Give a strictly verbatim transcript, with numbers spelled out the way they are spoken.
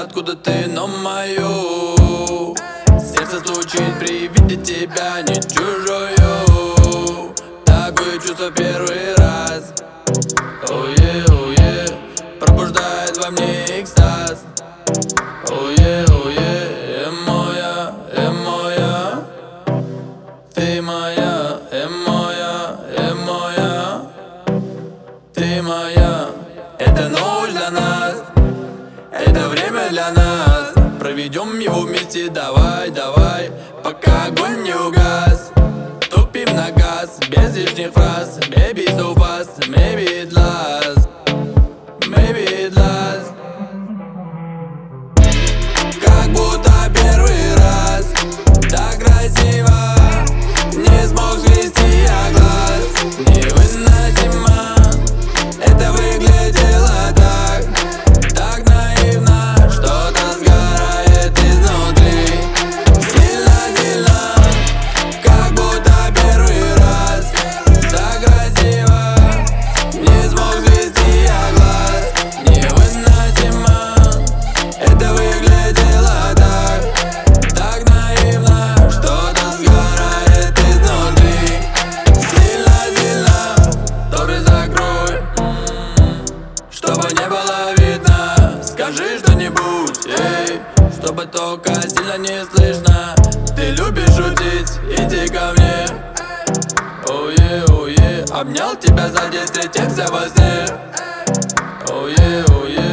откуда ты, но мою. Сердце стучит при виде тебя, не чужую. Такое чувство первый раз. Оуе, оуе, пробуждает во мне экстаз. Оуе, оуе, моя, э моя. Ты моя, э моя, э моя. Ты моя. Это ночь для нас, это время для нас. Проведем его вместе, давай, давай, пока огонь не угас. Тупим на газ, без лишних фраз. Maybe so fast, maybe it lasts, maybe it lasts. Как будто первый раз, так красиво, не смог свести я глаз. Невыносимо, это выглядело так, так наивно. Что-то сгорает изнутри, сильно-сильно. Как будто первый раз, так красиво, не смог свести я глаз. Невыносимо, это выглядело так, так наивно. Что-то сгорает изнутри, сильно-сильно. Добре, закрой, чтобы не было видно. Скажи что-нибудь, эй, чтобы только сильно не слышно. Ты любишь шутить, иди ко мне. Оуе, оуе, обнял тебя сзади, встретимся во сне. Оуе, оуе.